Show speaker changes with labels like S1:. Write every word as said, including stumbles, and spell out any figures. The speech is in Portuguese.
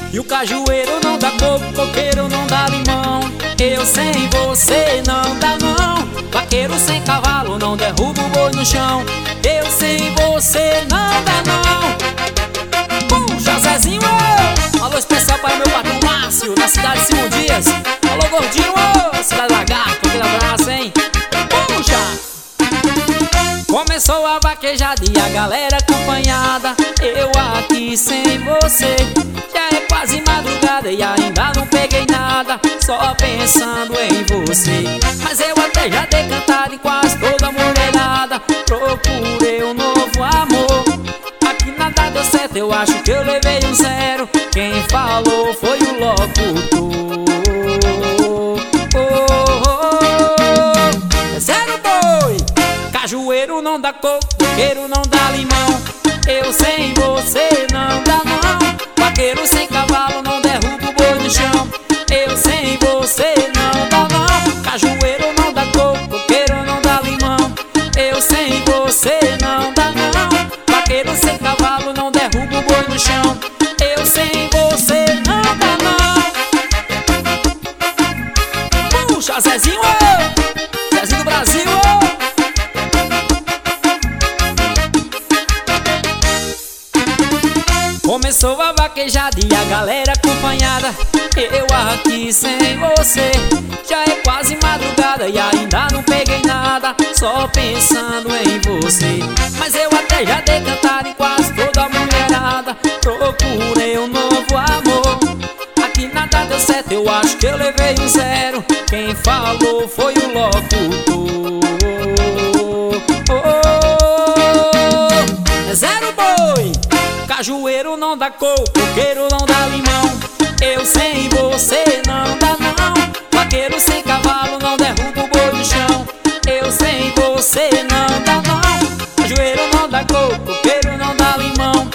S1: E o cajueiro não dá coco, coqueiro não dá limão. Eu sem você não dá não. Vaqueiro sem cavalo não derruba o boi no chão. Eu sem você não dá não. Puxa, Zezinho, oh! Alô especial para meu patrão Márcio, da cidade de Simão Dias. Alô gordinho, oh! Cidade Lagarto, aquele abraço, hein? Puxa! Começou a vaquejada e a galera acompanhada. Eu aqui sem você. Já é quase madrugada e ainda não peguei nada, só pensando em você. Mas eu até já dei cantada em quase toda a mulherada. Procurei um novo amor. Aqui nada deu certo, eu acho que eu levei um zero. Quem falou foi o locutor. Oh, oh, oh. É zero boi. Cajueiro não dá coco, coqueiro não dá limão. Eu sem você não dá não. Vaqueiro sem cavalo não derruba o boi no chão. Eu sem você não dá não. Cajueiro não dá coco, coqueiro não dá limão. Eu sem você não dá não. Vaqueiro sem cavalo não derruba o boi no chão. Eu sem você não dá não. Puxa, Zezinho, oh! Zezinho do Brasil, oh! Começou a vaquejada e a galera acompanhada. Eu aqui sem você. Já é quase madrugada e ainda não peguei nada, só pensando em você. Mas eu até já dei cantada em quase toda a mulherada. Procurei um novo amor. Aqui nada deu certo, eu acho que eu levei um zero. Quem falou foi o locutor. É zero boi. Cajueiro não dá coco, coqueiro não dá limão. Eu sem você não dá não. Vaqueiro sem cavalo não derruba o boi no chão. Eu sem você não dá não. Cajueiro não dá coco, coqueiro não dá limão.